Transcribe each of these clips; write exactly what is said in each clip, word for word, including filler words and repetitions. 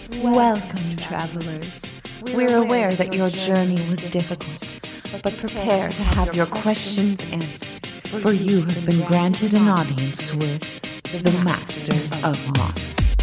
Welcome, travelers. We're aware that your journey was difficult, but prepare to have your questions answered, for you have been granted an audience with the Masters of Modern.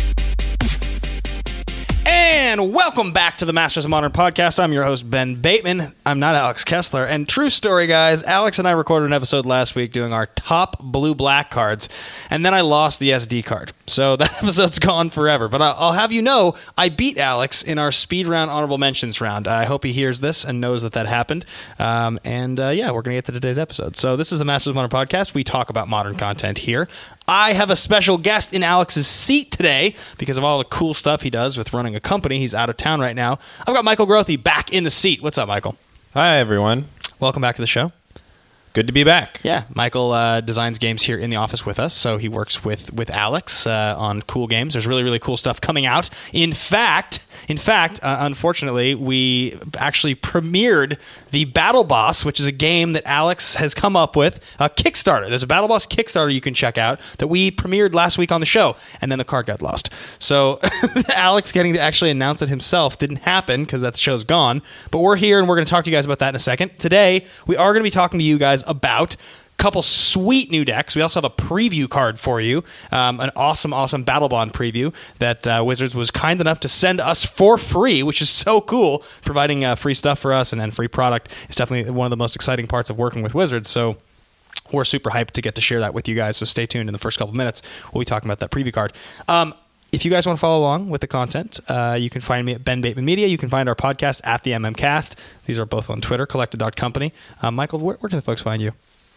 And welcome back to the Masters of Modern podcast. I'm your host, Ben Bateman. I'm not Alex Kessler. And true story, guys, Alex and I recorded an episode last week doing our top blue-black cards, and then I lost the S D card. So that episode's gone forever. But I'll have you know, I beat Alex in our speed round honorable mentions round. I hope he hears this and knows that that happened. Um, and uh, yeah, we're going to get to today's episode. So this is the Masters of Modern podcast. We talk about modern content here. I have a special guest in Alex's seat today because of all the cool stuff he does with running a company. He's out of town right now. I've got Michael Grothe back in the seat. What's up, Michael? Hi, everyone. Welcome back to the show. Good to be back. Yeah, Michael uh, designs games here in the office with us, so he works with with Alex uh, on cool games. There's really, really cool stuff coming out. In fact, in fact, uh, unfortunately, we actually premiered the Battle Boss, which is a game that Alex has come up with, a Kickstarter. There's a Battle Boss Kickstarter you can check out that we premiered last week on the show, and then the card got lost. So Alex getting to actually announce it himself didn't happen because that show's gone, but we're here, and we're going to talk to you guys about that in a second. Today, we are going to be talking to you guys about a couple sweet new decks. We also have a preview card for you, um, an awesome, awesome Battle Bond preview that uh, Wizards was kind enough to send us for free, which is so cool, providing uh, free stuff for us and then free product. It's definitely one of the most exciting parts of working with Wizards, so we're super hyped to get to share that with you guys, so stay tuned in the first couple minutes. We'll be talking about that preview card. Um, If you guys want to follow along with the content, uh, you can find me at Ben Bateman Media. You can find our podcast at the M M Cast. These are both on Twitter, collected dot company. Uh, Michael, where, where can the folks find you?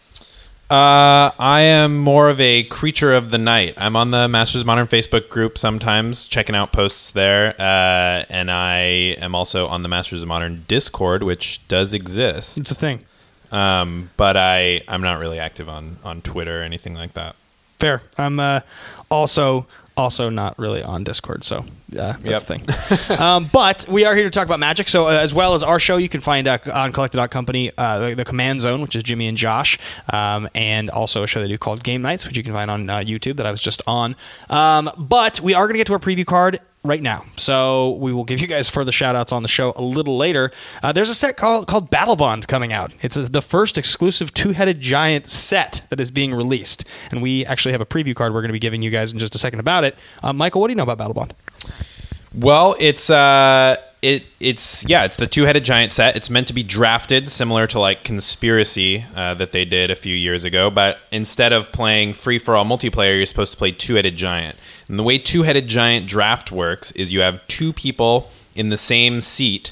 Uh, I am more of a creature of the night. I'm on the Masters of Modern Facebook group sometimes, checking out posts there. Uh, and I am also on the Masters of Modern Discord, which does exist. It's a thing. Um, but I, I'm not really active on, on Twitter or anything like that. Fair. I'm uh, also... Also not really on Discord, so uh, that's yep. the thing. um, but we are here to talk about Magic, so uh, as well as our show, you can find uh, on collected dot company uh, the, the Command Zone, which is Jimmy and Josh, um, and also a show they do called Game Nights, which you can find on uh, YouTube that I was just on. Um, but we are going to get to our preview card right now, so we will give you guys further shout-outs on the show a little later. Uh, there's a set called, called Battle Bond coming out. It's a, the first exclusive two-headed giant set that is being released, and we actually have a preview card we're going to be giving you guys in just a second about it. Uh, Michael, what do you know about Battle Bond? Well, it's uh, it it's yeah, it's the two-headed giant set. It's meant to be drafted similar to like Conspiracy uh, that they did a few years ago, but instead of playing free-for-all multiplayer, you're supposed to play two-headed giant. And the way two-headed giant draft works is you have two people in the same seat,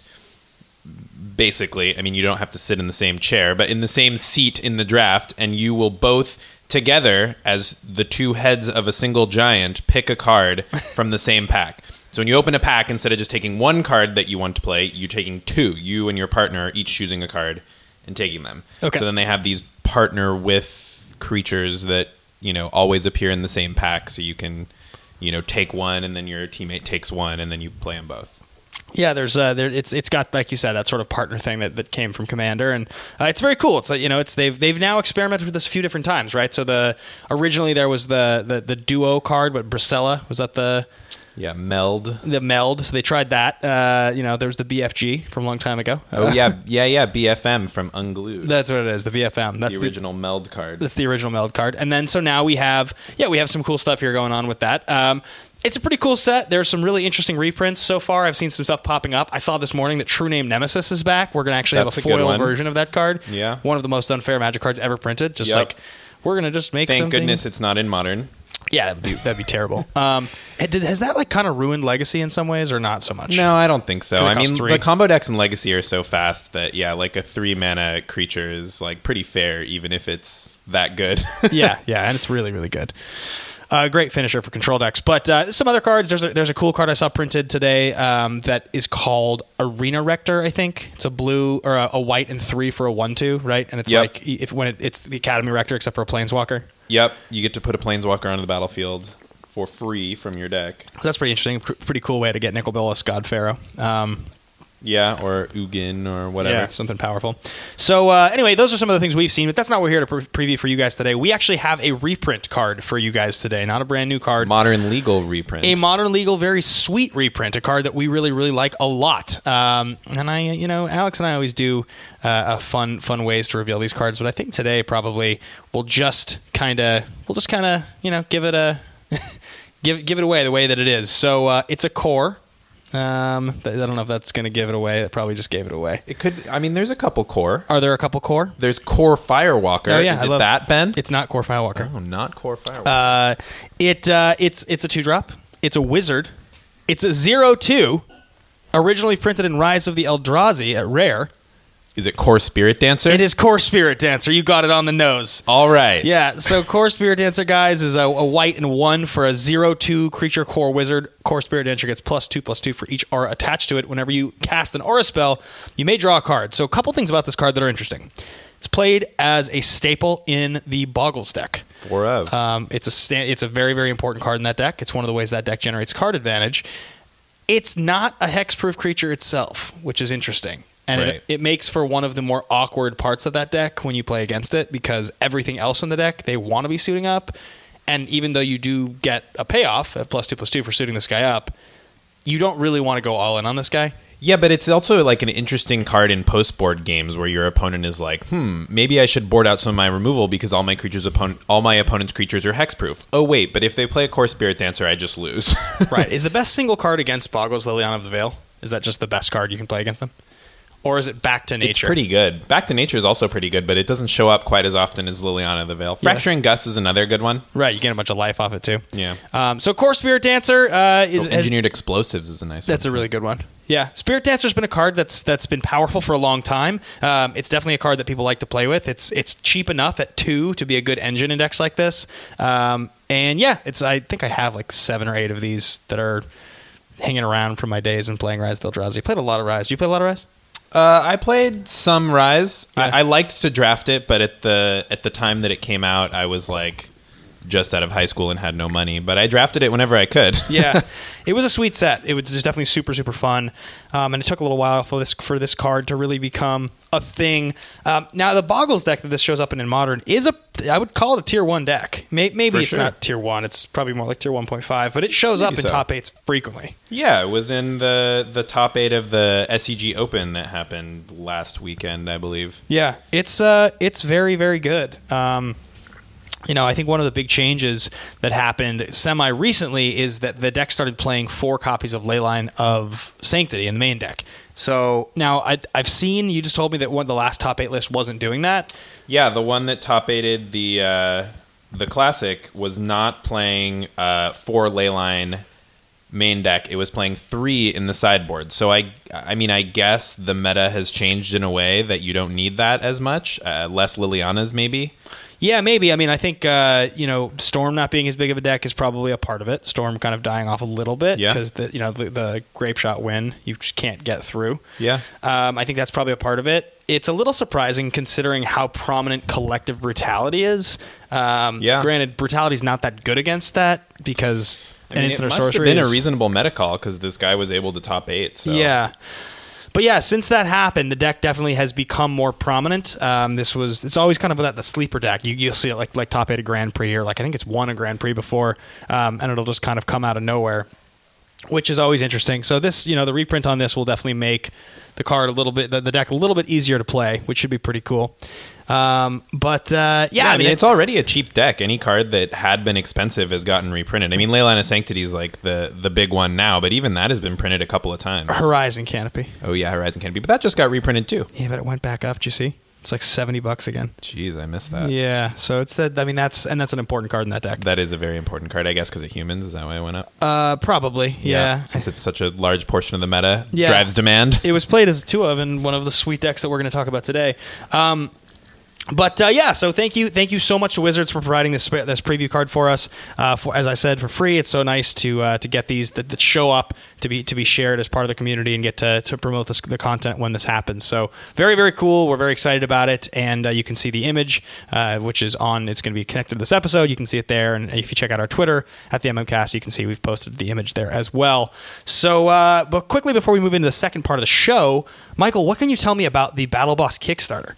basically. I mean, you don't have to sit in the same chair, but in the same seat in the draft, and you will both together, as the two heads of a single giant, pick a card from the same pack. So when you open a pack, instead of just taking one card that you want to play, you're taking two. You and your partner are each choosing a card and taking them. Okay. So then they have these partner with creatures that, you know, always appear in the same pack, so you can... you know, take one, and then your teammate takes one, and then you play them both. Yeah, there's uh, there, it's it's got, like you said, that sort of partner thing that, that came from Commander, and uh, it's very cool. It's like, you know, it's they've they've now experimented with this a few different times, right? So the originally there was the the, the duo card, but Bracella, was that the yeah meld the meld? So they tried that. Uh, you know, there was the B F G from a long time ago. Oh yeah, yeah, yeah, B F M from Unglued. That's what it is, the B F M. That's the original the, meld card. That's the original meld card, and then so now we have yeah we have some cool stuff here going on with that. Um, It's a pretty cool set. There's some really interesting reprints so far. I've seen some stuff popping up. I saw this morning that True Name Nemesis is back. We're going to actually That's have a foil version of that card. Yeah. One of the most unfair Magic cards ever printed. Just yep. like, we're going to just make Thank something. Thank goodness it's not in Modern. Yeah, that'd be, that'd be terrible. Um, did, has that like kind of ruined Legacy in some ways or not so much? No, I don't think so. I mean, three. the combo decks in Legacy are so fast that, yeah, like a three mana creature is like pretty fair, even if it's that good. yeah, yeah, and it's really, really good. Uh, great finisher for control decks. But uh, some other cards. There's a, there's a cool card I saw printed today um, that is called Arena Rector, I think. It's a blue or a, a white and three for a one two, right? And it's yep. like if when it, it's the Academy Rector except for a Planeswalker. Yep. You get to put a Planeswalker onto the battlefield for free from your deck. So that's pretty interesting. P- pretty cool way to get Nicol Bolas, God Pharaoh. Um, Yeah, or Ugin or whatever. Yeah, something powerful. So uh, anyway, those are some of the things we've seen, but that's not what we're here to pre- preview for you guys today. We actually have a reprint card for you guys today, not a brand new card. Modern Legal reprint. A Modern Legal, very sweet reprint, a card that we really, really like a lot. Um, and I, you know, Alex and I always do uh, a fun, fun ways to reveal these cards, but I think today probably we'll just kind of, we'll just kind of, you know, give it a, give give it away the way that it is. So uh, it's a core. Um, but I don't know if that's going to give it away. That probably just gave it away. It could. I mean, there's a couple core. Are there a couple core? There's Core Firewalker. Oh yeah, Is I it love that, Ben? It's not Core Firewalker. Oh, not Core Firewalker. Uh, it uh, it's it's a two drop. It's a wizard. It's a zero two. Originally printed in Rise of the Eldrazi at Rare. Is it Core Spirit Dancer? It is Core Spirit Dancer. You got it on the nose. All right. Yeah, so Core Spirit Dancer, guys, is a, a white and one for a zero two creature core wizard. Core Spirit Dancer gets plus two, plus two for each aura attached to it. Whenever you cast an aura spell, you may draw a card. So a couple things about this card that are interesting. It's played as a staple in the Boggles deck. Four of. Um, it's a sta- it's a very, very important card in that deck. It's one of the ways that deck generates card advantage. It's not a hexproof creature itself, which is interesting. And right. it, it makes for one of the more awkward parts of that deck when you play against it, because everything else in the deck, they want to be suiting up. And even though you do get a payoff at plus two, plus two for suiting this guy up, you don't really want to go all in on this guy. Yeah, but it's also like an interesting card in post-board games where your opponent is like, hmm, maybe I should board out some of my removal because all my creatures opponent, all my opponent's creatures are hexproof. Oh, wait, but if they play a Core Spirit Dancer, I just lose. Right. Is the best single card against Boggles Liliana of the Veil? Is that just the best card you can play against them? Or is it Back to Nature? It's pretty good. Back to Nature is also pretty good, but it doesn't show up quite as often as Liliana of the Veil. Yeah. Fracturing Gus is another good one. Right, you get a bunch of life off it too. Yeah. Um, so Core Spirit Dancer uh, is Oh, Engineered Explosives is a nice one. That's a really good one. Yeah, Spirit Dancer's been a card that's that's been powerful for a long time. Um, it's definitely a card that people like to play with. It's it's cheap enough at two to be a good engine in decks like this. Um, and yeah, it's I think I have like seven or eight of these that are hanging around from my days in playing Rise of the Eldrazi. I played a lot of Rise. Do you play a lot of Rise? Uh, I played some Rise. Yeah. I, I liked to draft it, but at the at the time that it came out, I was like just out of high school and had no money. But I drafted it whenever I could. Yeah, it was a sweet set. It was just definitely super, super fun, um, and it took a little while for this for this card to really become a thing. Um, now, the Boggles deck that this shows up in in Modern is a, I would call it a tier one deck. May, maybe For it's sure. not tier one. It's probably more like tier one point five, but it shows Maybe up in so. top eights frequently. Yeah, it was in the the top eight of the S E G Open that happened last weekend, I believe. Yeah, it's uh, it's very, very good. Um, you know, I think one of the big changes that happened semi-recently is that the deck started playing four copies of Leyline of Sanctity in the main deck. So now I, I've seen, you just told me that one the last top eight list wasn't doing that. Yeah, the one that top eighted the uh, the Classic was not playing uh, four Leyline main deck. It was playing three in the sideboard. So I, I mean, I guess the meta has changed in a way that you don't need that as much. Uh, less Lilianas, maybe. Yeah, maybe. I mean, I think, uh, you know, Storm not being as big of a deck is probably a part of it. Storm kind of dying off a little bit Yeah. because, the, you know, the, the Grape Shot win, you just can't get through. Yeah. Um, I think that's probably a part of it. It's a little surprising considering how prominent Collective Brutality is. Um, Yeah. Granted, Brutality's not that good against that because I mean, an it instant or must have sorcery been is- a reasonable meta call because this guy was able to top eight. So. Yeah. But yeah, since that happened, the deck definitely has become more prominent. Um, this was it's always kind of that the sleeper deck. You, you'll see it like like top eight a Grand Prix or like I think it's won a Grand Prix before, um, and it'll just kind of come out of nowhere, which is always interesting. So this, you know, the reprint on this will definitely make the card a little bit the, the deck a little bit easier to play, which should be pretty cool. Um, but uh, yeah, Yeah, I I mean, mean, it's already a cheap deck. Any card that had been expensive has gotten reprinted. I mean, Leyline of Sanctity is like the, the big one now, but even that has been printed a couple of times. Horizon Canopy. Oh, yeah, Horizon Canopy. But that just got reprinted, too. Yeah, but it went back up. Did you see? It's like seventy bucks again. Jeez, I missed that. Yeah, so it's that. I mean, that's and that's an important card in that deck. That is a very important card, I guess, because of humans. Is that why it went up? Uh, probably. Yeah. Since it's such a large portion of the meta, Yeah. drives demand. It was played as a two of in one of the sweet decks that we're going to talk about today. Um, But uh, yeah, so thank you, thank you so much to Wizards for providing this this preview card for us. Uh, for, as I said, for free. It's so nice to uh, to get these that, that show up to be to be shared as part of the community and get to to promote this, the content when this happens. So very very cool. We're very excited about it, and uh, you can see the image, uh, which is on. It's going to be connected to this episode. You can see it there, and if you check out our Twitter at the MMCast, you can see we've posted the image there as well. So, uh, but quickly before we move into the second part of the show, Michael, what can you tell me about the Battle Boss Kickstarter?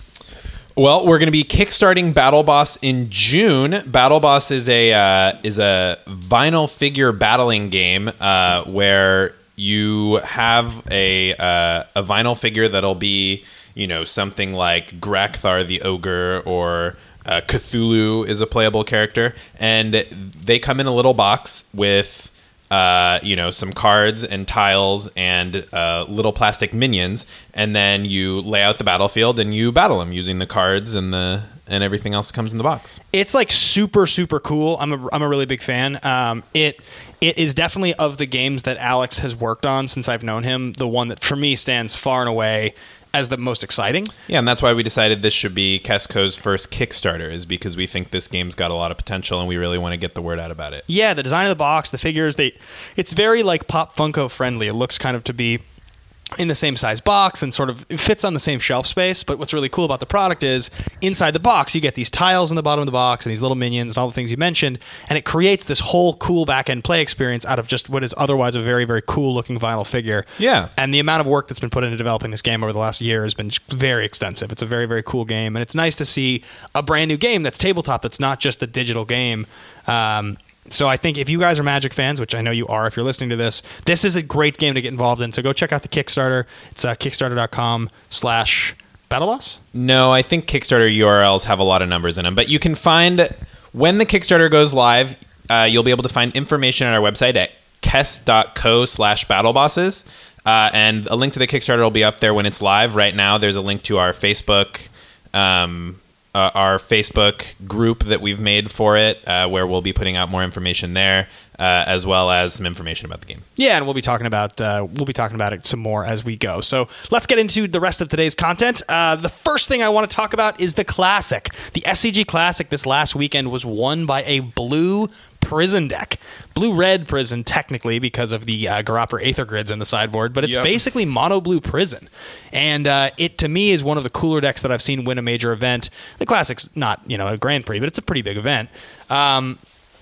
Well, we're going to be kickstarting Battle Boss in June. Battle Boss is a uh, is a vinyl figure battling game uh, where you have a uh, a vinyl figure that'll be, you know, something like Grakthar the Ogre, or uh, Cthulhu is a playable character, and they come in a little box with Uh, you know, some cards and tiles and uh, little plastic minions, and then you lay out the battlefield and you battle them using the cards and the and everything else that comes in the box. It's like super super cool. I'm a I'm a really big fan. Um, it it is definitely, of the games that Alex has worked on since I've known him, the one that for me stands far and away as the most exciting. Yeah, and that's why we decided this should be Kesco's first Kickstarter, is because we think this game's got a lot of potential and we really want to get the word out about it. Yeah, the design of the box, the figures, they it's very like Pop Funko friendly. It looks kind of to be in the same size box and sort of it fits on the same shelf space. But what's really cool about the product is inside the box, you get these tiles in the bottom of the box and these little minions and all the things you mentioned. And it creates this whole cool back end play experience out of just what is otherwise a very, very cool looking vinyl figure. Yeah. And the amount of work that's been put into developing this game over the last year has been very extensive. It's a very, very cool game. And it's nice to see a brand new game that's tabletop, that's not just a digital game. Um, So I think if you guys are Magic fans, which I know you are if you're listening to this, this is a great game to get involved in. So go check out the Kickstarter. It's uh, kickstarter.com slash BattleBoss. No, I think Kickstarter U R Ls have a lot of numbers in them. But you can find, when the Kickstarter goes live, uh, you'll be able to find information on our website at kes.co slash battlebosses. Uh, and a link to the Kickstarter will be up there when it's live. Right now, there's a link to our Facebook um Uh, our Facebook group that we've made for it, uh, where we'll be putting out more information there, uh, as well as some information about the game. Yeah, and we'll be talking about uh, we'll be talking about it some more as we go. So let's get into the rest of today's content. Uh, the first thing I want to talk about is the Classic. The S C G Classic this last weekend was won by a blue prison deck. Blue-red prison, technically, because of the uh, Garapper Aether Grids in the sideboard, but it's Yep. basically mono-blue prison. And uh, it, to me, is one of the cooler decks that I've seen win a major event. The Classic's not, you know, a Grand Prix, but it's a pretty big event. Um,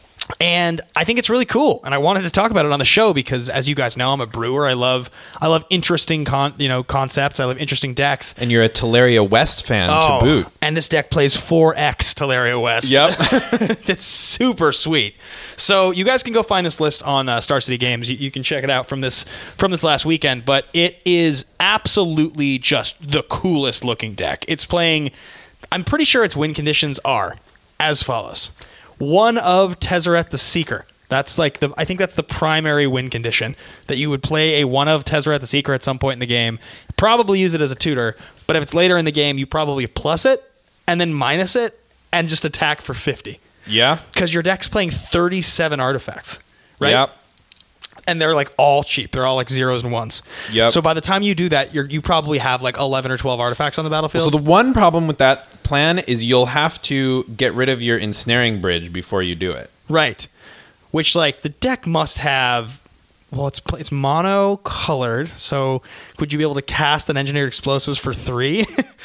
and I think it's really cool, and I wanted to talk about it on the show because, as you guys know, I'm a brewer. I love I love interesting con- you know concepts. I love interesting decks. And you're a Teleria West fan Oh, to boot. and this deck plays four X Teleria West. Yep. That's super sweet. So you guys can go find this list on uh, Star City Games. You, you can check it out from this from this last weekend. But it is absolutely just the coolest looking deck. It's playing. I'm pretty sure its win conditions are as follows: one of Tezzeret the Seeker. That's like the I think that's the primary win condition, that you would play a one of Tezzeret the Seeker at some point in the game. Probably use it as a tutor, but if it's later in the game, you probably plus it and then minus it and just attack for fifty. Yeah. Because your deck's playing thirty-seven artifacts, right? Yep. And they're like all cheap. They're all like zeros and ones. Yep. So by the time you do that, you're, you probably have like eleven or twelve artifacts on the battlefield. So the one problem with that plan is you'll have to get rid of your ensnaring bridge before you do it. Right. Which, like, the deck must have... Well, it's it's mono colored, so could you be able to cast an engineered explosives for three,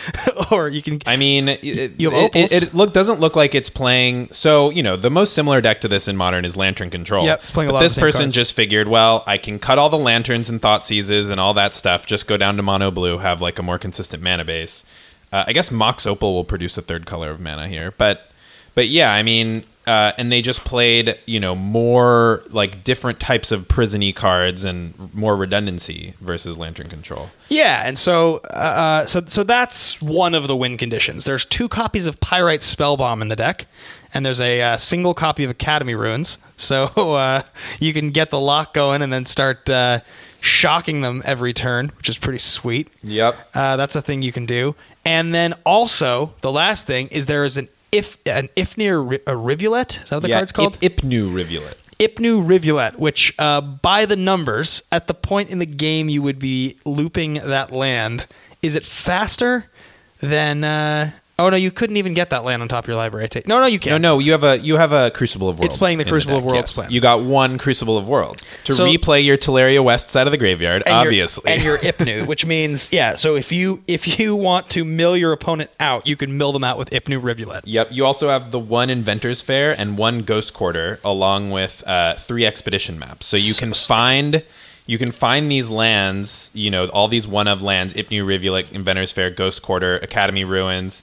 or you can? I mean, it, You have it, it, opals? it look doesn't look like it's playing. So you know, the most similar deck to this in Modern is Lantern Control. Yep, it's playing a but lot of this the same person cards. just figured, well, I can cut all the lanterns and thought seizes and all that stuff. Just go down to mono blue, have like a more consistent mana base. Uh, I guess Mox Opal will produce a third color of mana here, but but yeah, I mean. Uh, and they just played, you know, more like different types of prison-y cards and more redundancy versus Lantern Control. Yeah, and so uh, so so that's one of the win conditions. There's two copies of Pyrite Spellbomb in the deck, and there's a uh, single copy of Academy Runes. So uh, you can get the lock going and then start uh, shocking them every turn, which is pretty sweet. Yep. Uh, that's a thing you can do. And then also, the last thing is there is an if an Ifnir ri- a Rivulet. Is that what the yeah, card's called? Ip- Ipnu Rivulet. Ipnu Rivulet, which uh, by the numbers, at the point in the game you would be looping that land, is it faster than uh, Oh no, you couldn't even get that land on top of your library. Take no, no, you No, can't. no, you have a you have a Crucible of Worlds. It's playing the in Crucible of deck, Worlds yes. plan. You got one Crucible of Worlds to So- replay your Teleria West side of the graveyard. And your- Obviously, and your Ipnu, which means yeah. So if you if you want to mill your opponent out, you can mill them out with Ipnu Rivulet. Yep. You also have the one Inventor's Fair and one Ghost Quarter, along with uh, three Expedition maps. So you So can sick. find you can find these lands. You know, all these one of lands: Ipnu Rivulet, Inventor's Fair, Ghost Quarter, Academy Ruins,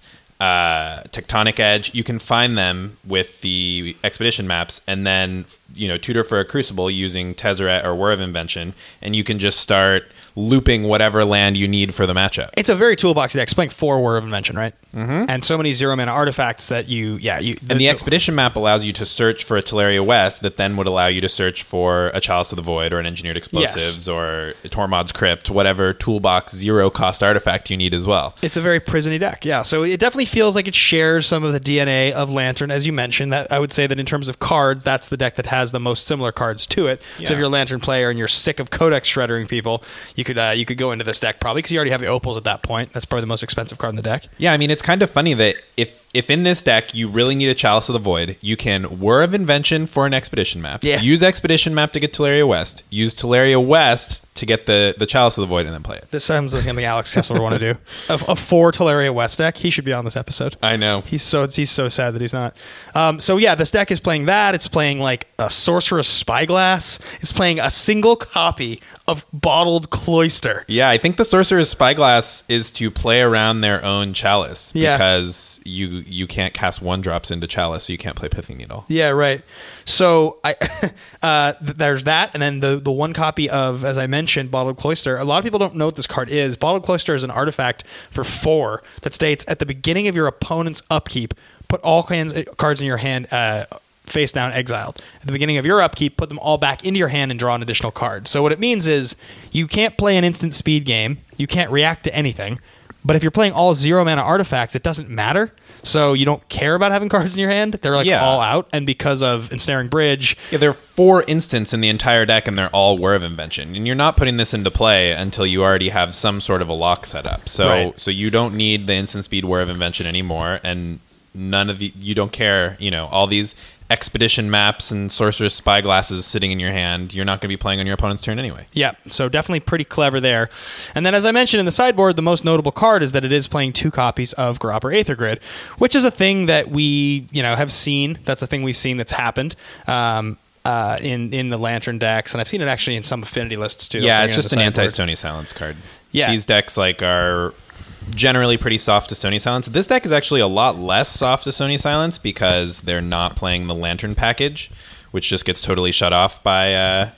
uh, Tectonic Edge. You can find them with the Expedition maps, and then you know tutor for a Crucible using Tezzeret or Whir of Invention, and you can just start looping whatever land you need for the matchup. It's a very toolboxy deck. It's playing four Whir of Invention, right? Mm-hmm. And so many zero mana artifacts that you, yeah, you. And the Expedition map allows you to search for a Teleria West that then would allow you to search for a Chalice of the Void or an Engineered Explosives or Tormod's Crypt, whatever toolbox zero cost artifact you need as well. It's a very prisony deck, yeah. So it definitely feels like it shares some of the D N A of Lantern, as you mentioned. That I would say that in terms of cards, that's the deck that has the most similar cards to it. So Yeah. if you're a Lantern player and you're sick of Codex shreddering people, you could uh, you could go into this deck probably because you already have the Opals at that point. That's probably the most expensive card in the deck. Yeah, I mean, it's kind of funny that if if in this deck you really need a Chalice of the Void, you can Whir of Invention for an Expedition map. Yeah. Use Expedition map to get Teleria West. Use Teleria West to get the, the Chalice of the Void and then play it. This sounds like something Alex Kessler would want to do. A, a four Teleria West deck. He should be on this episode. I know. He's so he's so sad that he's not. Um, so yeah, this deck is playing that. It's playing like a Sorcerer's Spyglass. It's playing a single copy of Bottled Cloister. Yeah, I think the Sorcerer's Spyglass is to play around their own Chalice Yeah. because you you can't cast one drops into Chalice, so you can't play Pithing Needle. Yeah, right. So I uh, th- there's that, and then the the one copy of, as I mentioned, Bottled Cloister. A lot of people don't know what this card is. Bottled Cloister is an artifact for four that states at the beginning of your opponent's upkeep, put all kinds cards in your hand uh, face down, exiled. At the beginning of your upkeep, put them all back into your hand and draw an additional card. So what it means is you can't play an instant speed game. You can't react to anything. But if you're playing all zero mana artifacts, it doesn't matter. So you don't care about having cards in your hand. They're like Yeah. all out. And because of Ensnaring Bridge, Yeah, there are four instants in the entire deck, and they're all Whir of Invention. And you're not putting this into play until you already have some sort of a lock set up. So, Right. so you don't need the instant speed Whir of Invention anymore, and none of the you don't care. You know, all these Expedition maps and Sorcerer's Spyglasses sitting in your hand. You're not going to be playing on your opponent's turn anyway. yeah, so definitely pretty clever there. And then, as I mentioned in the sideboard, the most notable card is that it is playing two copies of Grobber Aether Grid, which is a thing that we, you know, have seen. That's a thing we've seen that's happened um, uh, in in the Lantern decks, and I've seen it actually in some affinity lists too. Yeah, I'll it's bring it just in an the sideboard. anti-Stony Silence card. Yeah. These decks like are generally pretty soft to Stony Silence. This deck is actually a lot less soft to Stony Silence because they're not playing the Lantern package, which just gets totally shut off by uh,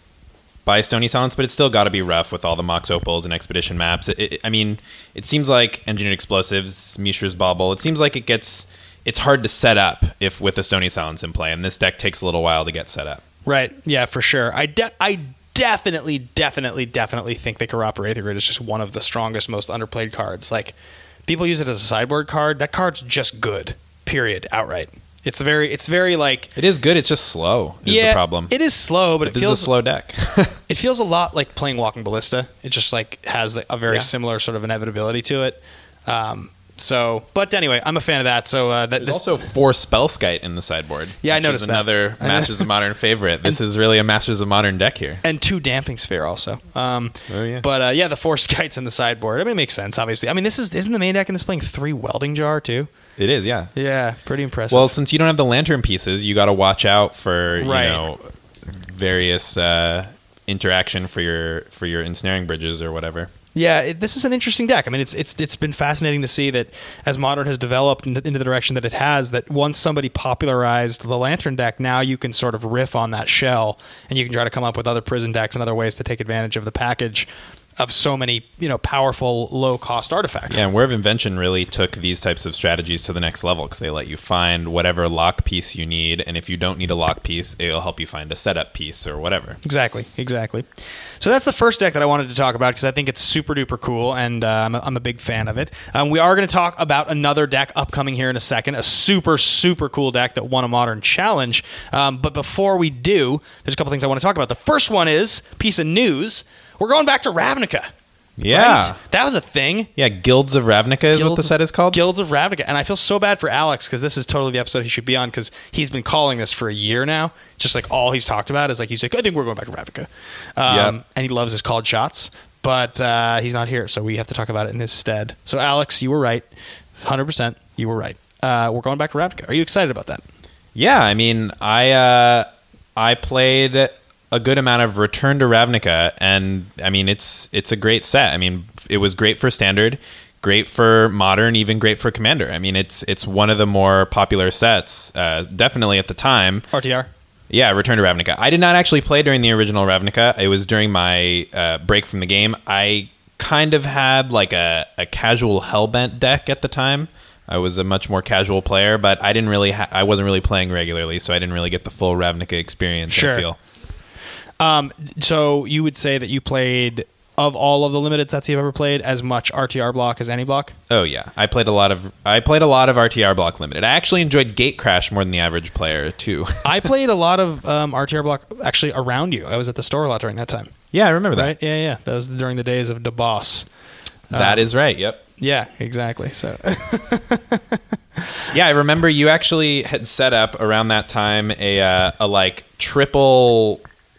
by Stony Silence. But it's still got to be rough with all the Mox Opals and Expedition maps. It, it, I mean, it seems like Engineered Explosives, Mishra's Bauble. It seems like it gets it's hard to set up if with the Stony Silence in play, and this deck takes a little while to get set up. Right. Yeah, for sure. I de- I definitely, definitely, definitely think that Grobber Aether Grid is just one of the strongest, most underplayed cards. Like, people use it as a sideboard card. That card's just good. Period. Outright. It's very. It's very like. It is good. It's just slow. Is yeah, the problem. it is slow, but it This feels is a slow deck. It feels a lot like playing Walking Ballista. It just like has a very Yeah. similar sort of inevitability to it. Um, so, but anyway, I'm a fan of that. So uh, that There's this also four Spellskite in the sideboard. Yeah, I which noticed is that. another I know. Masters of Modern favorite. This is really a Masters of Modern deck here. and two Damping Sphere also. Um, Oh, yeah. But uh, yeah, the four Skites in the sideboard. I mean, it makes sense. Obviously, I mean, this is isn't the main deck in this playing three Welding Jar too? It is, yeah. Yeah, pretty impressive. Well, since you don't have the lantern pieces, you got to watch out for Right. you know various uh, interaction for your for your ensnaring bridges or whatever. Yeah, it, this is an interesting deck. I mean, it's it's it's been fascinating to see that as Modern has developed into, into the direction that it has, that once somebody popularized the Lantern deck, now you can sort of riff on that shell, and you can try to come up with other prison decks and other ways to take advantage of the package of so many, you know, powerful, low-cost artifacts. Yeah, and Whir of Invention really took these types of strategies to the next level because they let you find whatever lock piece you need, and if you don't need a lock piece, it'll help you find a setup piece or whatever. Exactly, exactly. So that's the first deck that I wanted to talk about because I think it's super duper cool, and uh, I'm, a, I'm a big fan of it. Um, we are going to talk about another deck upcoming here in a second, a super super cool deck that won a Modern Challenge. Um, but before we do, there's a couple things I want to talk about. The first one is piece of news. We're going back to Ravnica. Yeah. Right? That was a thing. Yeah, Guilds of Ravnica is Guilds what the of- set is called. Guilds of Ravnica. And I feel so bad for Alex because this is totally the episode he should be on because he's been calling this for a year now. Just like all he's talked about is like, he's like, I think we're going back to Ravnica. Um, Yep. And he loves his called shots, but uh, he's not here. So we have to talk about it in his stead. So Alex, you were right. one hundred percent you were right. Uh, we're going back to Ravnica. Are you excited about that? Yeah, I mean, I uh, I played a good amount of Return to Ravnica, and I mean, it's it's a great set. I mean, it was great for Standard, great for Modern, even great for Commander. I mean, it's it's one of the more popular sets, uh, definitely at the time. R T R? Yeah, Return to Ravnica. I did not actually play during the original Ravnica. It was during my uh, break from the game. I kind of had like a, a casual Hellbent deck at the time. I was a much more casual player, but I didn't really. Ha- I wasn't really playing regularly, so I didn't really get the full Ravnica experience. Sure. I feel. Um, so you would say that you played, of all of the limited sets you've ever played, as much R T R block as any block? Oh yeah, I played a lot of. I played a lot of R T R block limited. I actually enjoyed Gate Crash more than the average player too. I played a lot of um, R T R block actually around you. I was at the store a lot during that time. Yeah, I remember that. Right? Yeah, yeah. That was during the days of DeBoss. That Um, is right. Yep. Yeah, exactly. So Yeah, I remember you actually had set up around that time a uh, a like triple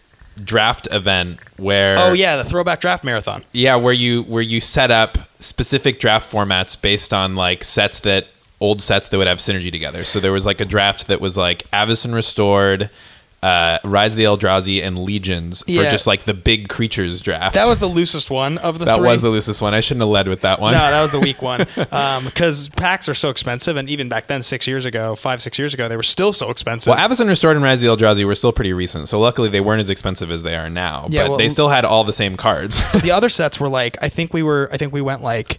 draft event where oh yeah, the throwback draft marathon. yeah where you where you set up specific draft formats based on like sets that old sets that would have synergy together. So there was like a draft that was like Avacyn Restored, uh, Rise of the Eldrazi, and Legions for Yeah. just like the big creatures draft. That was the loosest one of the that three. was the loosest one. I shouldn't have led with that one. No, that was the weak one. Because packs are so expensive, and even back then, six years ago, five, six years ago, they were still so expensive. Well, Avacyn Restored and Rise of the Eldrazi were still pretty recent, so luckily they weren't as expensive as they are now. Yeah, but well- they still had all the same cards. The other sets were like, I think we were, I think we went like,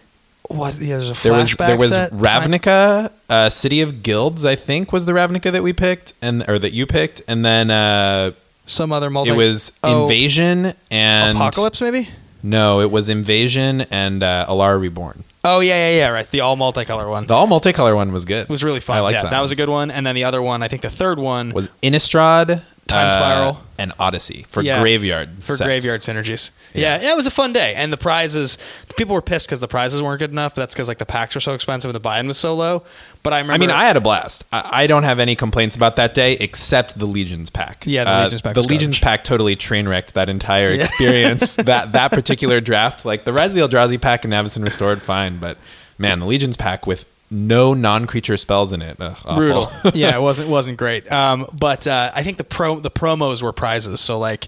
what? Yeah, there's a flashback There was there was set. Ravnica, uh, City of Guilds, I think, was the Ravnica that we picked, and or that you picked, and then uh, Some other multi. it was oh, Invasion and Apocalypse, maybe. No, it was Invasion and uh, Alara Reborn. Oh yeah, yeah, yeah. Right, the all multicolor one. The all multicolor one was good. It was really fun. I liked yeah, that. that, one. was a good one. And then the other one, I think the third one was Innistrad, Time uh, Spiral. and Odyssey for Yeah, graveyard for sets. graveyard synergies. Yeah. yeah, it was a fun day, and the prizes. People were pissed because the prizes weren't good enough, but that's because like the packs were so expensive and the buy-in was so low. But I remember. I mean, I had a blast. I, I don't have any complaints about that day except the Legions pack. Yeah, the Uh, Legions pack The was Legions garbage. pack totally train wrecked that entire Yeah. experience. that that particular draft, like the Rise of the Eldrazi pack and Avacyn Restored, fine, but man, the Legions pack with no non-creature spells in it, ugh, awful. brutal. Yeah, it wasn't wasn't great. Um, but uh, I think the pro the promos were prizes. So like.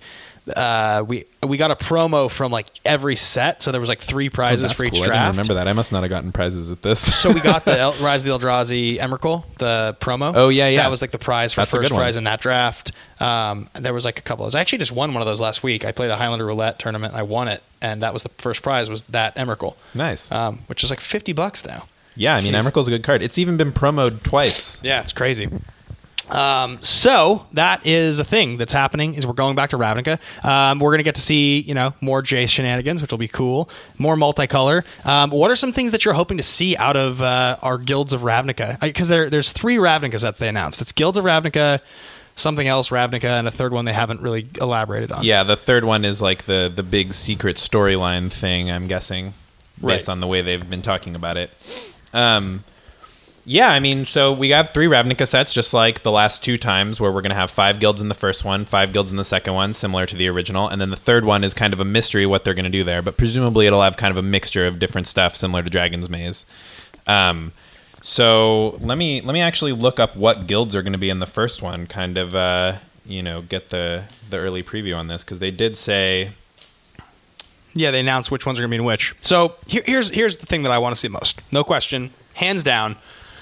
Uh, we we got a promo from like every set, so there was like three Oh, prizes that's for each cool. I didn't draft. remember that. I must not have gotten prizes at this. So we got the El- Rise of the Eldrazi Emrakul, the promo. Oh, yeah, yeah. That was like the prize for That's a first good one. prize in that draft. Um, and there was like a couple. I actually just won one of those last week. I played a Highlander Roulette tournament and I won it, and that was the first prize was that Emrakul, Nice. um, which is like fifty bucks now. yeah, I mean, Jeez. Emrakul's a good card. It's even been promoed twice. Yeah, it's crazy. Um, so that is a thing that's happening. Is we're going back to Ravnica. Um, we're gonna get to see you know more Jace shenanigans, which will be cool. More multicolor. Um, what are some things that you're hoping to see out of uh, our Guilds of Ravnica? Because there, there's three Ravnica sets they announced. It's Guilds of Ravnica, something else Ravnica, and a third one they haven't really elaborated on. Yeah, the third one is like the the big secret storyline thing, I'm guessing, based Right. on the way they've been talking about it. Um, yeah, I mean, so we have three Ravnica sets, just like the last two times, where we're going to have five guilds in the first one, five guilds in the second one, similar to the original, and then the third one is kind of a mystery what they're going to do there, but presumably it'll have kind of a mixture of different stuff, similar to Dragon's Maze. Um, so let me let me actually look up what guilds are going to be in the first one, kind of, uh, you know, get the the early preview on this, because they did say. Yeah, they announced which ones are going to be in which. So here, here's here's the thing that I want to see most. No question, hands down.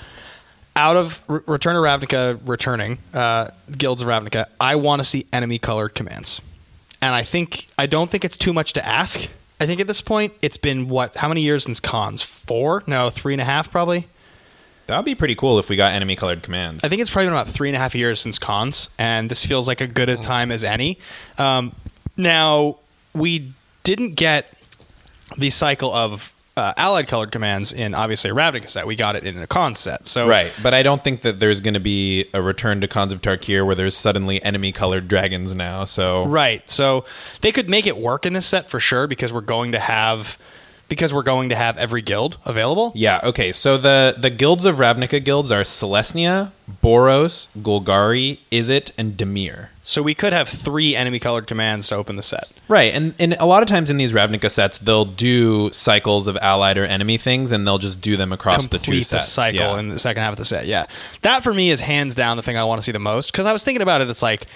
Out of R- Return to Ravnica returning, uh, Guilds of Ravnica, I want to see enemy colored commands. And I think I don't think it's too much to ask. I think at this point it's been what? How many years since cons? Four? No, three and a half probably. That would be pretty cool if we got enemy colored commands. I think it's probably been about three and a half years since cons, and this feels like a good a time as any. Um, now we didn't get the cycle of uh, allied colored commands in obviously a Ravnica set. We got it in a Khans set. So Right, but I don't think that there's going to be a return to Khans of Tarkir where there's suddenly enemy-colored dragons now. So Right. So they could make it work in this set for sure because we're going to have because we're going to have every guild available. yeah, okay. So the the guilds of Ravnica guilds are Selesnya, Boros, Golgari, Izzet, and Dimir. So we could have three enemy colored commands to open the set. Right, and, and a lot of times in these Ravnica sets, they'll do cycles of allied or enemy things, and they'll just do them across the two Complete the sets. cycle yeah. in the second half of the set. Yeah, that for me is hands down the thing I want to see the most because I was thinking about it. It's like.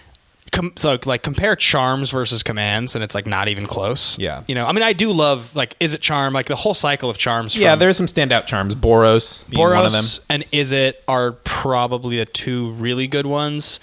Com- so like compare charms versus commands and it's like not even close. Yeah. You know, I mean I do love like is it charm like the whole cycle of charms Yeah, from there's some standout charms. Boros being Boros one of them. and Is It are probably the two really good ones.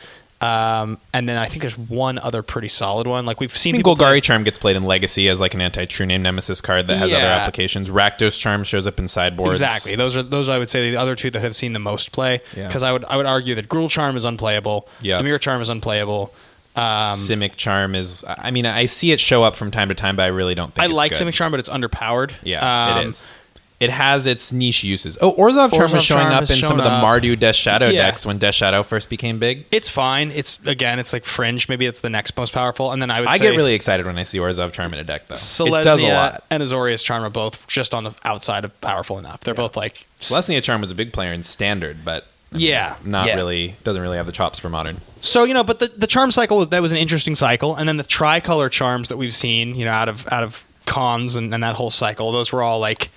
Um, and then I think there's one other pretty solid one. Like we've seen I mean, people Golgari play- Charm gets played in Legacy as like an anti-true name nemesis card that has other Yeah. applications. Rakdos Charm shows up in sideboards. Exactly. Those are those I would say the other two that have seen the most play Yeah. because I would I would argue that Gruul Charm is unplayable. Yeah. Dimir Charm is unplayable. Um, Simic Charm is. I mean, I see it show up from time to time, but I really don't think I it's like good. Simic Charm, but it's underpowered. Yeah, Um, it is. It has its niche uses. Oh, Orzhov Charm Orzhov was showing Charm up has in some shown of the up. Mardu Death Shadow Yeah. decks when Death Shadow first became big. It's fine. It's again, it's like fringe. Maybe it's the next most powerful. And then I would I say get really excited when I see Orzhov Charm in a deck, though. Selesnya It does a lot. and Azorius Charm are both just on the outside of powerful enough. They're both like Selesnya Charm was a big player in Standard, but I mean, Yeah, not yeah. really. Doesn't really have the chops for Modern. So you know, but the, the charm cycle that was an interesting cycle, and then the tricolor charms that we've seen, you know, out of out of cons and, and that whole cycle, those were all like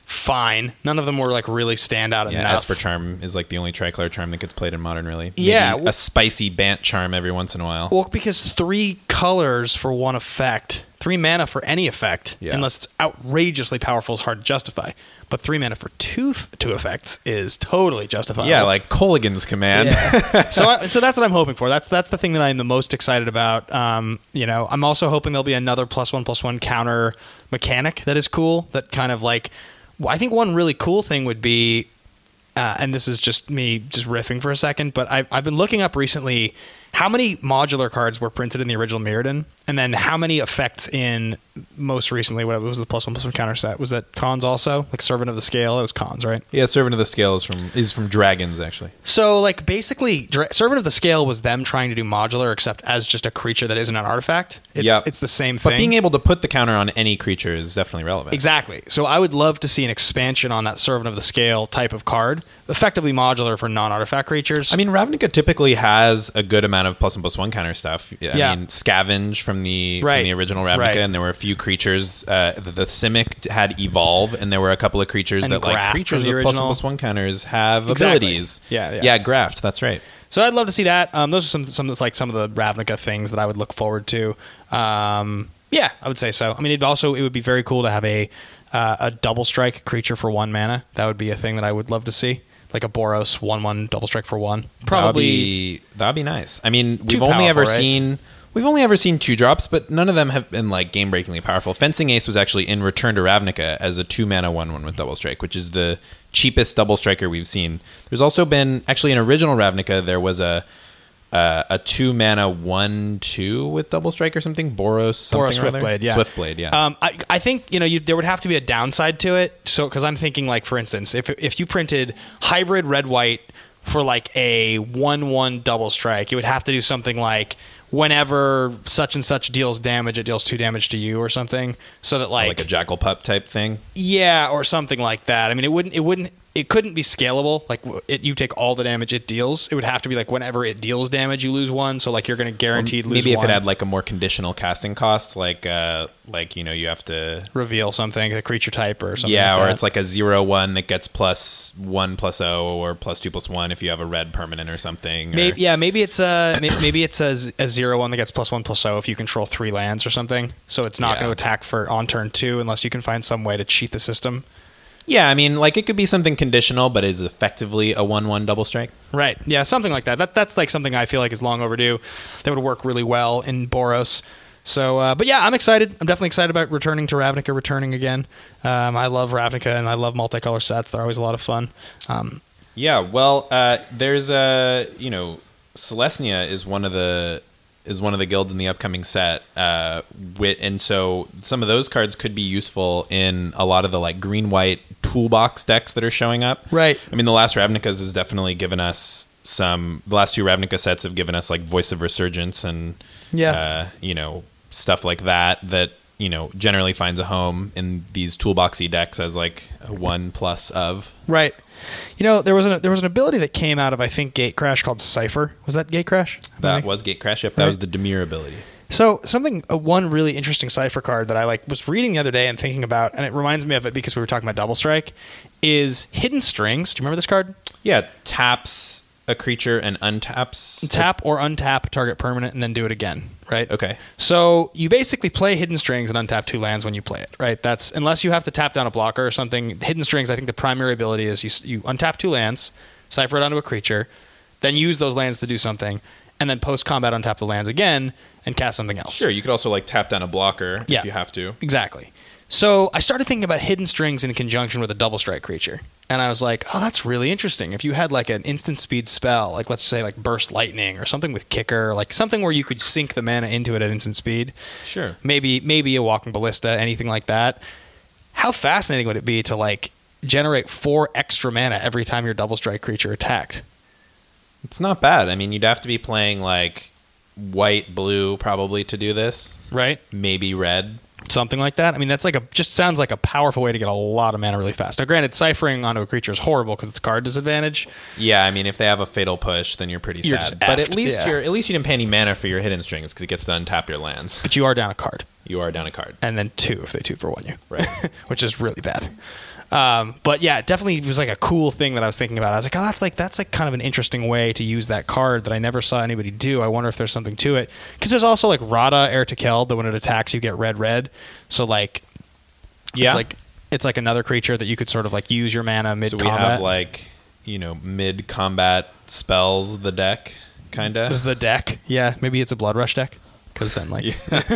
fine. None of them were like really stand out Yeah, enough. Esper Charm is like the only tricolor charm that gets played in Modern, really. Maybe Yeah, well- a spicy Bant Charm every once in a while. Well, because three colors for one effect, three mana for any effect, Yeah. unless it's outrageously powerful, is hard to justify. But three mana for two two effects is totally justifiable. Yeah, like Colligan's Command. Yeah. so, I, so that's what I'm hoping for. That's that's the thing that I'm the most excited about. Um, you know, I'm also hoping there'll be another plus one plus one counter mechanic that is cool. That kind of like, well, I think one really cool thing would be, uh, and this is just me just riffing for a second, but I've I've been looking up recently how many modular cards were printed in the original Mirrodin, and then how many effects in most recently, whatever was the plus one plus one counter set. Was that cons also? Like Servant of the Scale? It was cons, right? Yeah, Servant of the Scale is from is from Dragons, actually. So, like, basically, Dra- Servant of the Scale was them trying to do modular, except as just a creature that isn't an artifact. It's, Yep. it's the same But thing. being able to put the counter on any creature is definitely relevant. Exactly. So I would love to see an expansion on that Servant of the Scale type of card, effectively modular for non-artifact creatures. I mean, Ravnica typically has a good amount of plus and plus one counter stuff. I Yeah. mean, Scavenge from the Right. from the original Ravnica, Right. and there were a few creatures. Uh, the, the Simic had Evolve, and there were a couple of creatures And that like Graft creatures from the with plus and original. plus one counters have Exactly. abilities. Yeah, yeah. yeah, Graft. That's right. So I'd love to see that. Um, those are some some that's like some of the Ravnica things that I would look forward to. Um, yeah, I would say so. I mean, it also it would be very cool to have a uh, a double strike creature for one mana. That would be a thing that I would love to see, like a Boros one one double strike for one. Probably that'd be, that'd be nice. I mean, we've Too only ever powerful, right? seen we've only ever seen two drops, but none of them have been like game breakingly powerful. Fencing Ace was actually in Return to Ravnica as a two mana one one with double strike, which is the cheapest double striker we've seen. There's also been actually in original Ravnica there was a uh, a two mana one two with double strike or something. Boros something Boros or other. Swiftblade, yeah. Swiftblade, yeah. Um, I, I think you know you, there would have to be a downside to it. So because I'm thinking like for instance, if if you printed hybrid red white for like a one one double strike, you would have to do something like whenever such and such deals damage, it deals two damage to you or something. So that like, like a Jackal Pup type thing. yeah, or something like that. I mean, it wouldn't it wouldn't it couldn't be scalable. Like it, you take all the damage it deals. It would have to be like whenever it deals damage, you lose one. So like you're going to guaranteed lose Maybe if one. it had like a more conditional casting cost, like uh, like you know you have to reveal something, a creature type or something. yeah, like or that. it's like a zero one that gets plus one plus O or plus two plus one if you have a red permanent or something. Or, Maybe, yeah, maybe it's a may- maybe it's a, z- a zero one that gets plus one plus O if you control three lands or something. So it's not Yeah. going to attack for on turn two unless you can find some way to cheat the system. yeah, I mean, like it could be something conditional, but is effectively a one one double strike. Right. Yeah, something like that. That that's like something I feel like is long overdue. That would work really well in Boros. So, uh, but yeah, I'm excited. I'm definitely excited about returning to Ravnica, returning again. Um, I love Ravnica and I love multicolor sets. They're always a lot of fun. Um, Yeah, well, uh, there's a you know, Selesnya is one of the is one of the guilds in the upcoming set. Uh, with, and so some of those cards could be useful in a lot of the like green-white toolbox decks that are showing up. Right. I mean, the last Ravnica's has definitely given us some... The last two Ravnica sets have given us like Voice of Resurgence and, Yeah. uh, you know, stuff like that that, you know, generally finds a home in these toolboxy decks as like a one plus of. Right. You know, there was an there was an ability that came out of, I think, Gatecrash called Cypher. Was that Gatecrash? That was Gatecrash. Yep, that Right. was the Dimir ability. So something, uh, one really interesting Cypher card that I like was reading the other day and thinking about, and it reminds me of it because we were talking about Double Strike, is Hidden Strings. Do you remember this card? Yeah, taps a creature and untaps. Tap or untap target permanent and then do it again, right? Okay. So you basically play Hidden Strings and untap two lands when you play it, right? That's unless you have to tap down a blocker or something. Hidden Strings, I think the primary ability is you you untap two lands, Cypher it onto a creature, then use those lands to do something, and then post combat untap the lands again and cast something else. Sure, you could also like tap down a blocker Yeah. if you have to. Exactly. So I started thinking about Hidden Strings in conjunction with a Double Strike creature. And I was like, oh, that's really interesting. If you had like an instant speed spell, like let's say like Burst Lightning or something with Kicker, like something where you could sink the mana into it at instant speed. Sure. Maybe maybe a Walking Ballista, anything like that. How fascinating would it be to like generate four extra mana every time your Double Strike creature attacked? It's not bad. I mean, you'd have to be playing like white, blue probably to do this. Right? Maybe red. Something like that. I mean, that's like a just sounds like a powerful way to get a lot of mana really fast. Now, granted, ciphering onto a creature is horrible because it's card disadvantage. Yeah, I mean, if they have a fatal push, then you're pretty You're sad. just But at effed, least yeah. you're at least you didn't pay any mana for your Hidden Strings because it gets to untap your lands. But you are down a card, You are down a card. and then two if they two for one you, Right. which is really bad. Um, but yeah, it definitely was like a cool thing that I was thinking about. I was like, oh, that's like that's like kind of an interesting way to use that card that I never saw anybody do. I wonder if there's something to it because there's also like Rada Heir to Keld that when it attacks you get red red. So like, Yeah. it's like it's like another creature that you could sort of like use your mana mid So combat. we have like, you know, mid combat spells the deck, kind of. the deck, yeah, maybe it's a Blood Rush deck because then like.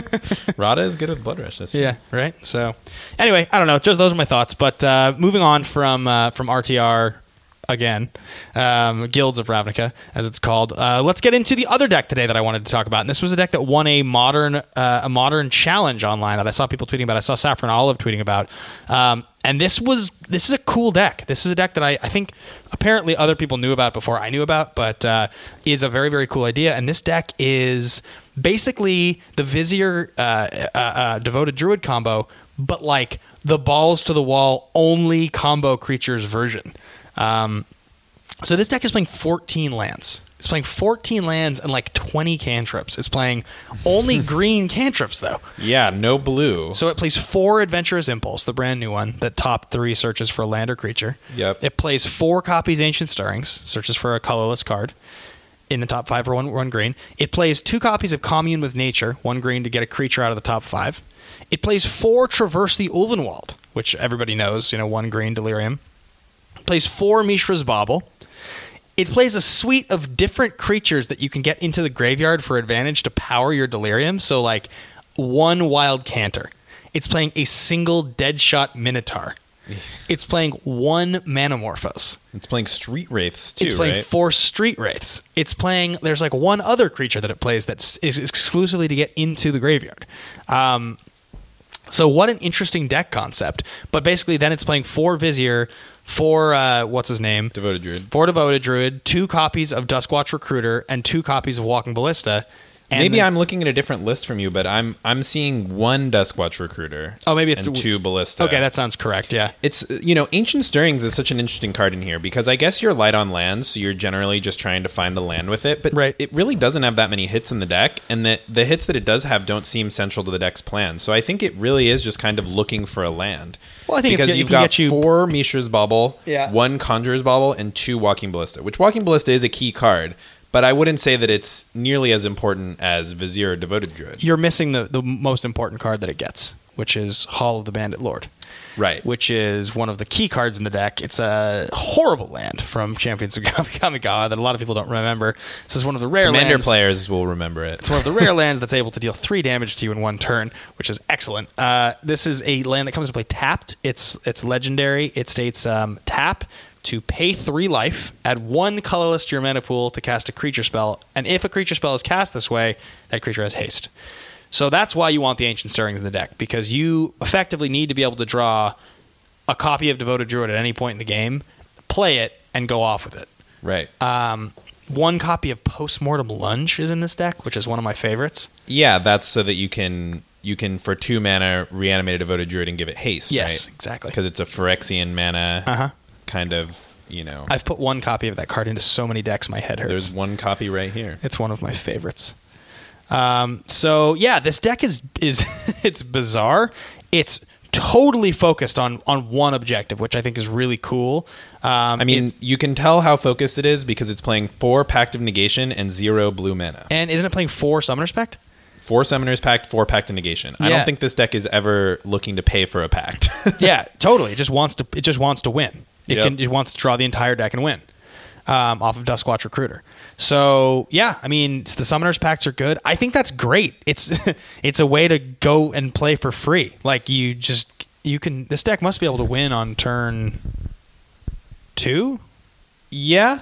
Rada is good with Blood Rush. That's Yeah, right. So, anyway, I don't know. Just those are my thoughts. But uh, moving on from uh, from R T R again, um, Guilds of Ravnica, as it's called. Uh, let's get into the other deck today that I wanted to talk about. And this was a deck that won a modern uh, a modern challenge online that I saw people tweeting about. I saw Saffron Olive tweeting about. Um, and this was this is a cool deck. This is a deck that I, I think apparently other people knew about before I knew about, but uh, is a very very cool idea. And this deck is basically the Vizier uh, uh, uh, Devoted Druid combo, but like the balls to the wall only combo creatures version. Um, so this deck is playing fourteen lands. It's playing fourteen lands and like twenty cantrips. It's playing only green cantrips though. Yeah, no blue. So it plays four Adventurous Impulse, the brand new one that top three searches for a land or creature. Yep. It plays four copies Ancient Stirrings, searches for a colorless card in the top five for one, one green. It plays two copies of Commune with Nature, one green to get a creature out of the top five. It plays four Traverse the Ulvenwald, which everybody knows, you know, one green Delirium. It plays four Mishra's Bauble. It plays a suite of different creatures that you can get into the graveyard for advantage to power your Delirium. So, like, one Wild Canter. It's playing a single Deadshot Minotaur. It's playing one Manamorphose. It's playing Street Wraiths too, It's playing right? four Street Wraiths. It's playing... There's, like, one other creature that it plays that is exclusively to get into the graveyard. Um... So what an interesting deck concept. But basically then it's playing four Vizier, four, uh, what's his name? Devoted Druid. Four Devoted Druid, two copies of Duskwatch Recruiter, and two copies of Walking Ballista. And Maybe then- I'm looking at a different list from you, but I'm I'm seeing one Duskwatch Recruiter. Oh, maybe it's and the- two Ballista. Okay, that sounds correct, yeah. It's, you know, Ancient Stirrings is such an interesting card in here because I guess you're light on lands, so you're generally just trying to find a land with it, but Right. it really doesn't have that many hits in the deck, and the, the hits that it does have don't seem central to the deck's plan. So I think it really is just kind of looking for a land. Well, I think it's because get- you've it can got get you- four Mishra's Bauble, Yeah. one Conjurer's Bauble, and two Walking Ballista, which Walking Ballista is a key card, but I wouldn't say that it's nearly as important as Vizier or Devoted Druid. You're missing the, the most important card that it gets, which is Hall of the Bandit Lord. Right. Which is one of the key cards in the deck. It's a horrible land from Champions of Kamigawa that a lot of people don't remember. This is one of the rare Commander lands. players will remember it. It's one of the rare lands that's able to deal three damage to you in one turn, which is excellent. Uh, this is a land that comes to play tapped. It's it's legendary. It states um, tap, to pay three life, add one colorless to your mana pool to cast a creature spell, and if a creature spell is cast this way, that creature has haste. So that's why you want the Ancient Stirrings in the deck, because you effectively need to be able to draw a copy of Devoted Druid at any point in the game, play it, and go off with it. Right. Um, one copy of Postmortem Lunge is in this deck, which is one of my favorites. Yeah, that's so that you can you can for two mana reanimate a Devoted Druid and give it haste. Yes, right? exactly. Because it's a Phyrexian mana Uh-huh. kind of, you know. I've put one copy of that card into so many decks, my head hurts. There's one copy right here. It's one of my favorites. Um, so yeah, this deck is is it's bizarre. It's totally focused on on one objective, which I think is really cool. Um, I mean, it's- you can tell how focused it is because it's playing four Pact of Negation and zero blue mana. and isn't it playing four Summoner's Pact? Four Summoner's Pact, four Pact of Negation. I Yeah. don't think this deck is ever looking to pay for a pact. Yeah, totally. It just wants to. It just wants to win. It Yep. can. It wants to draw the entire deck and win um, off of Duskwatch Recruiter. So yeah, I mean, the Summoners Pacts are good. I think that's great. It's it's a way to go and play for free. Like you just you can. This deck must be able to win on turn two. Yeah.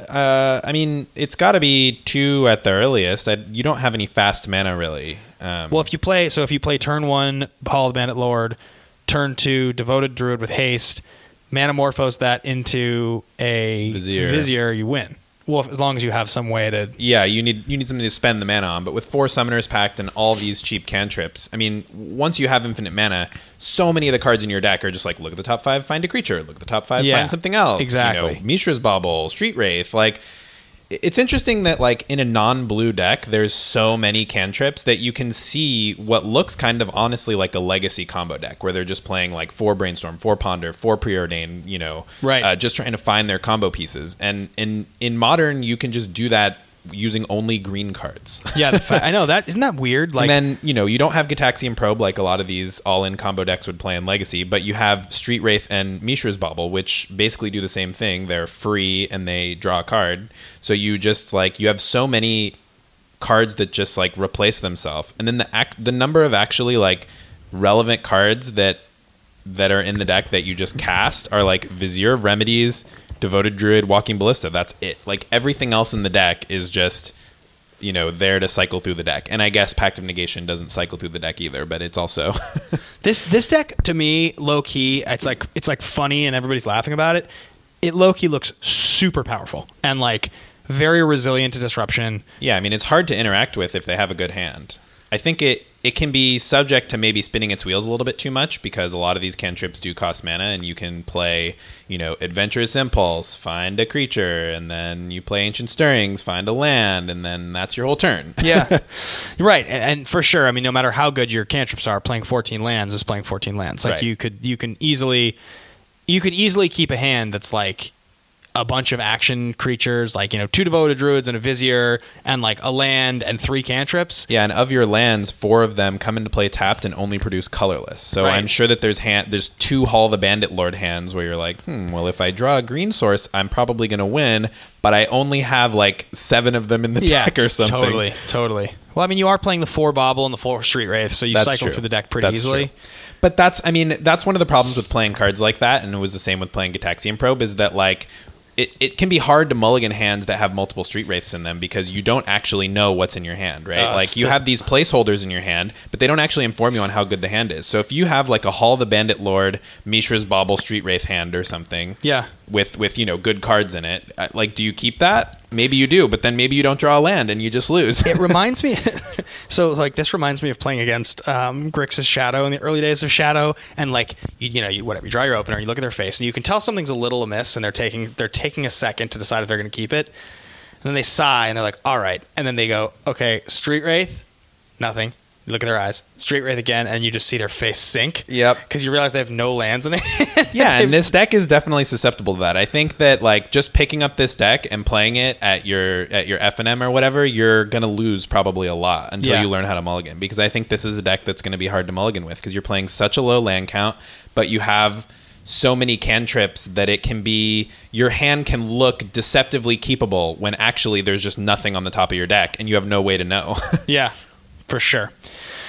Uh, I mean, it's got to be two at the earliest. I, you don't have any fast mana, really. Um, Well, if you play, so if you play turn one, Hall of the Bandit Lord, turn two, Devoted Druid with haste, Manamorphose that into a Vizier. Vizier, you win. Well, as long as you have some way to. yeah, you need you need something to spend the mana on. But with four Summoners Pact and all these cheap cantrips, I mean, once you have infinite mana, so many of the cards in your deck are just like, look at the top five, find a creature. Look at the top five, Yeah, find something else. exactly. You know, Mishra's Bauble, Street Wraith. Like, it's interesting that like in a non-blue deck, there's so many cantrips that you can see what looks kind of honestly like a legacy combo deck, where they're just playing like four Brainstorm, four Ponder, four Preordain. You know, Right. Uh, just trying to find their combo pieces. And in in modern, you can just do that using only green cards. Yeah, the fa- I know that. Isn't that weird? Like, and then, you know, you don't have Gitaxian Probe like a lot of these all-in combo decks would play in Legacy, but you have Street Wraith and Mishra's Bauble, which basically do the same thing. They're free and they draw a card. So you just, like, you have so many cards that just, like, replace themselves. And then the act, the number of actually, like, relevant cards that that are in the deck that you just cast are, like, Vizier of Remedies, Devoted Druid, Walking Ballista. That's it. Like, everything else in the deck is just, you know, there to cycle through the deck. And I guess Pact of Negation doesn't cycle through the deck either, but it's also this this deck to me, low key, it's like it's like funny and everybody's laughing about it. It low key looks super powerful and like very resilient to disruption. yeah, I mean, it's hard to interact with if they have a good hand. I think it it can be subject to maybe spinning its wheels a little bit too much because a lot of these cantrips do cost mana, and you can play, you know, Adventurous Impulse, find a creature, and then you play Ancient Stirrings, find a land, and then that's your whole turn. Yeah, right, and, and for sure. I mean, no matter how good your cantrips are, playing fourteen lands is playing fourteen lands. Like Right. you could you can easily you could easily keep a hand that's like a bunch of action creatures, like, you know, two Devoted Druids and a Vizier, and like a land and three cantrips. Yeah, and of your lands, four of them come into play tapped and only produce colorless. So Right. I'm sure that there's hand, there's two Hall of the Bandit Lord hands where you're like, hmm, well, if I draw a green source, I'm probably going to win, but I only have like seven of them in the Yeah, deck or something. totally, totally. Well, I mean, you are playing the four Bauble and the four Street Wraith, so you That's cycle true. through the deck pretty That's easily. true. But that's, I mean, that's one of the problems with playing cards like that, and it was the same with playing Gitaxian Probe, is that like, It, it can be hard to mulligan hands that have multiple Street Wraiths in them because you don't actually know what's in your hand, right? Uh, like it's you the- have these placeholders in your hand, but they don't actually inform you on how good the hand is. So if you have like a Hall of the Bandit Lord, Mishra's Bauble, Street Wraith hand or something, Yeah. with with you know good cards in it, uh, like do you keep that? Maybe you do, but then maybe you don't draw a land and you just lose. It reminds me, so like this reminds me of playing against um, Grixis Shadow in the early days of Shadow, and like you, you know, you whatever, you draw your opener, you look at their face, and you can tell something's a little amiss, and they're taking they're taking a second to decide if they're going to keep it, and then they sigh and they're like, all right, and then they go, okay, Street Wraith, nothing. You look at their eyes, Street Wraith again, and you just see their face sink. Yep. Because you realize they have no lands in it. Yeah, and this deck is definitely susceptible to that. I think that like just picking up this deck and playing it at your at your F N M or whatever, you're gonna lose probably a lot until Yeah. you learn how to mulligan. Because I think this is a deck that's gonna be hard to mulligan with because you're playing such a low land count, but you have so many cantrips that it can be your hand can look deceptively keepable when actually there's just nothing on the top of your deck and you have no way to know. Yeah, for sure.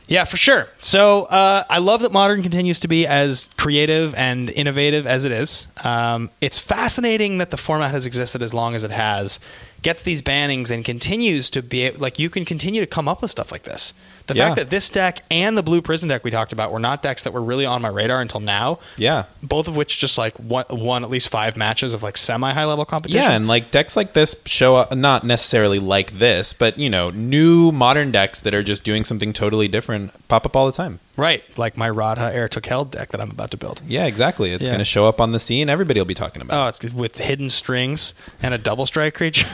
Yeah, for sure. So uh, I love that Modern continues to be as creative and innovative as it is. Um, it's fascinating that the format has existed as long as it has, gets these bannings, and continues to be like you can continue to come up with stuff like this. The Yeah. fact that this deck and the Blue Prison deck we talked about were not decks that were really on my radar until now. Yeah. Both of which just like won, won at least five matches of like semi high level competition. Yeah, and like decks like this show up, not necessarily like this, but you know, new modern decks that are just doing something totally different pop up all the time. Right, like my Radha Air Tokel deck that I'm about to build. Yeah, exactly. It's Yeah. going to show up on the scene. Everybody will be talking about Oh, it. it's good with hidden strings and a double strike creature.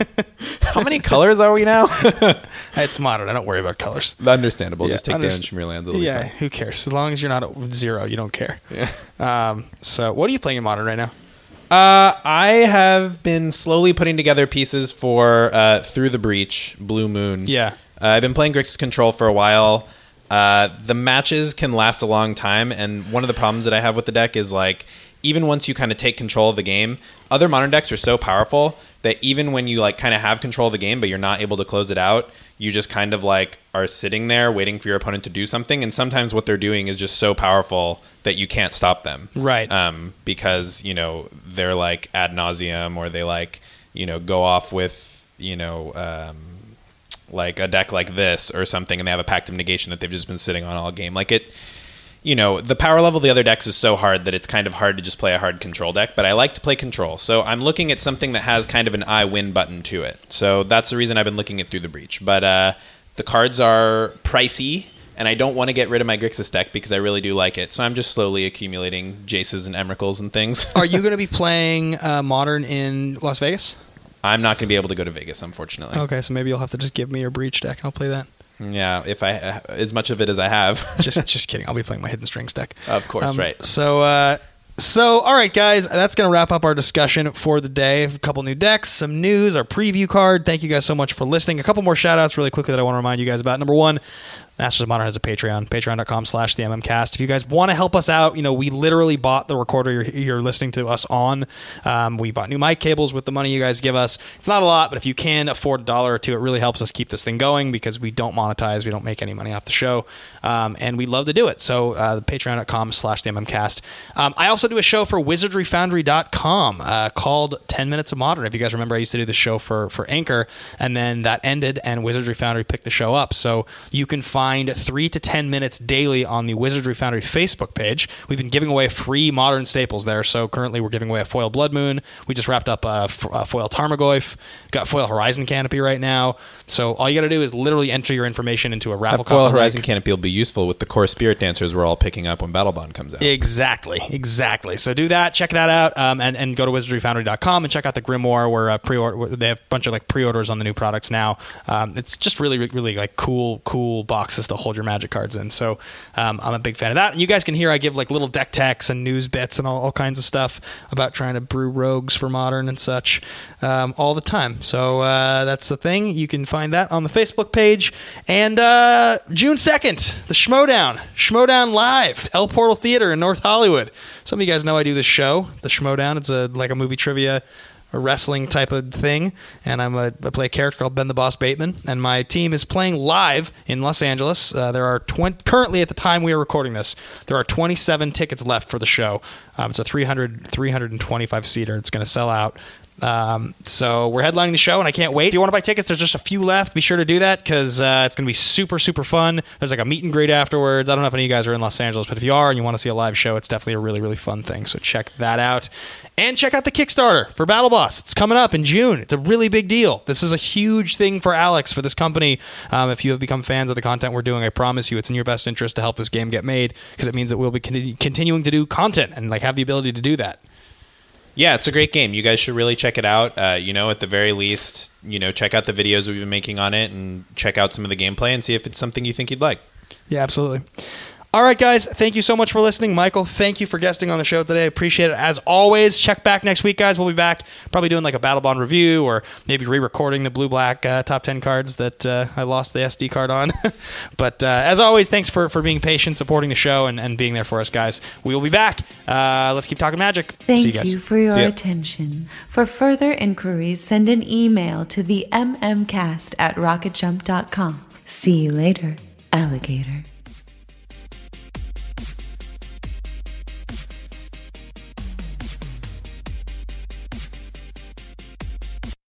How many colors are we now? It's Modern. I don't worry about colors. Understandable. Yeah, Just take underst- damage from your lands. It'll Yeah, be fine. who cares? As long as you're not at zero, you don't care. Yeah. Um, so, what are you playing in Modern right now? Uh, I have been slowly putting together pieces for uh, Through the Breach, Blue Moon. Yeah. Uh, I've been playing Grixis Control for a while. Uh, the matches can last a long time, and one of the problems that I have with the deck is like, even once you kind of take control of the game, other modern decks are so powerful that even when you like kind of have control of the game, but you're not able to close it out, you just kind of like are sitting there waiting for your opponent to do something. And sometimes what they're doing is just so powerful that you can't stop them. Right. Um, because, you know, they're like ad nauseum, or they like, you know, go off with, you know, um, like a deck like this or something, and they have a Pact of Negation that they've just been sitting on all game. Like it, you know, the power level of the other decks is so hard that it's kind of hard to just play a hard control deck, but I like to play control. So I'm looking at something that has kind of an I win button to it. So that's the reason I've been looking at Through the Breach. But uh, the cards are pricey, and I don't want to get rid of my Grixis deck because I really do like it. So I'm just slowly accumulating Jaces and Emrakuls and things. Are you going to be playing uh, Modern in Las Vegas? I'm not going to be able to go to Vegas, unfortunately. Okay, so maybe you'll have to just give me your Breach deck and I'll play that. Yeah, if I uh, as much of it as I have. just just kidding. I'll be playing my Hidden Strings deck. Of course, Um, right. So, uh, so all right, guys, that's going to wrap up our discussion for the day. A couple new decks, some news, our preview card. Thank you guys so much for listening. A couple more shout outs really quickly that I want to remind you guys about. Number one, Masters of Modern has a Patreon, patreon.com slash the MMcast. If you guys want to help us out, you know, we literally bought the recorder you're, you're listening to us on. Um, we bought new mic cables with the money you guys give us. It's not a lot, but if you can afford a dollar or two, it really helps us keep this thing going because we don't monetize. We don't make any money off the show. Um, and we love to do it. So uh, patreon.com slash the MMcast. Um, I also do a show for wizardry foundry dot com uh, called ten minutes of Modern. If you guys remember, I used to do this show for, for Anchor, and then that ended and Wizardry Foundry picked the show up. So you can find three to ten minutes daily on the Wizardry Foundry Facebook page. We've been giving away free Modern staples there. So currently we're giving away a foil Blood Moon. We just wrapped up a, f- a foil Tarmogoyf. Got foil Horizon Canopy right now. So all you got to do is literally enter your information into a raffle. That foil copy Horizon link. Canopy will be useful with the core Spirit Dancers we're all picking up when Battle Bond comes out. Exactly, exactly. So do that, check that out, um, and, and go to wizardry foundry dot com and check out the Grimoire where uh, pre-order. Where they have a bunch of like pre-orders on the new products now. Um, it's just really, really like cool, cool boxes to hold your Magic cards in. So um, I'm a big fan of that. And you guys can hear I give like little deck techs and news bits and all, all kinds of stuff about trying to brew rogues for Modern and such um, all the time. So uh, that's the thing. You can find that on the Facebook page. And uh, June second, the Schmodown, Schmodown Live, El Portal Theater in North Hollywood. Some of you guys know I do this show, the Schmodown. It's a like a movie trivia, a wrestling type of thing, and I'm a, I play a character called Ben the Boss Bateman, and my team is playing live in Los Angeles. Uh, there are twenty currently at the time we are recording this, there are twenty-seven tickets left for the show. Um, it's a three hundred, three twenty-five seater. It's going to sell out. Um, so we're headlining the show, and I can't wait. If you want to buy tickets, there's just a few left. Be sure to do that because uh, it's going to be super, super fun. There's like a meet and greet afterwards. I don't know if any of you guys are in Los Angeles, but if you are and you want to see a live show, it's definitely a really, really fun thing. So check that out. And check out the Kickstarter for Battle Boss. It's coming up in June. It's a really big deal. This is a huge thing for Alex, for this company. Um, if you have become fans of the content we're doing, I promise you it's in your best interest to help this game get made because it means that we'll be con- continuing to do content and like have the ability to do that. Yeah, it's a great game. You guys should really check it out. Uh, you know, at the very least, you know, check out the videos we've been making on it and check out some of the gameplay and see if it's something you think you'd like. Yeah, absolutely. All right, guys, thank you so much for listening. Michael, thank you for guesting on the show today. I appreciate it. As always, check back next week, guys. We'll be back probably doing like a Battle Bond review or maybe re-recording the blue-black uh, top ten cards that uh, I lost the S D card on. But uh, as always, thanks for, for being patient, supporting the show, and, and being there for us, guys. We will be back. Uh, let's keep talking Magic. Thank See you guys. you for your See ya. attention. For further inquiries, send an email to the mmcast at rocketjump dot com. See you later. alligator.